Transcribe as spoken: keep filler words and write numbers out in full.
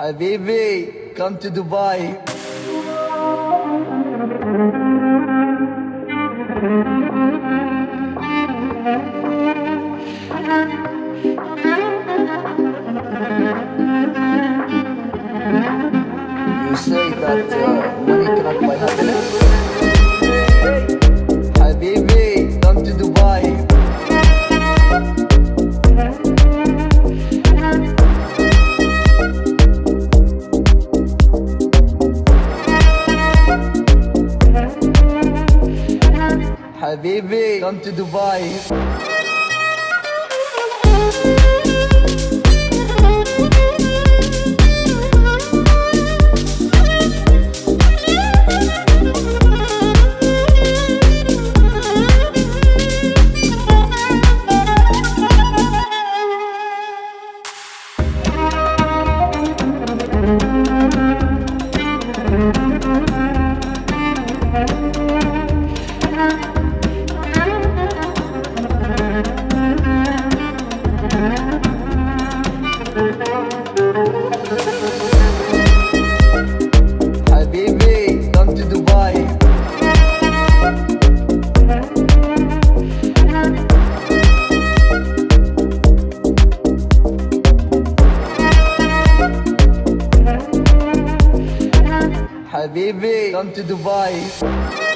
حبيبي come to Dubai. You say that uh, money cannot buy happiness? حبيبي come to Dubai. حبيبي come to Dubai. حبيبي come to Dubai. حبيبي come to Dubai.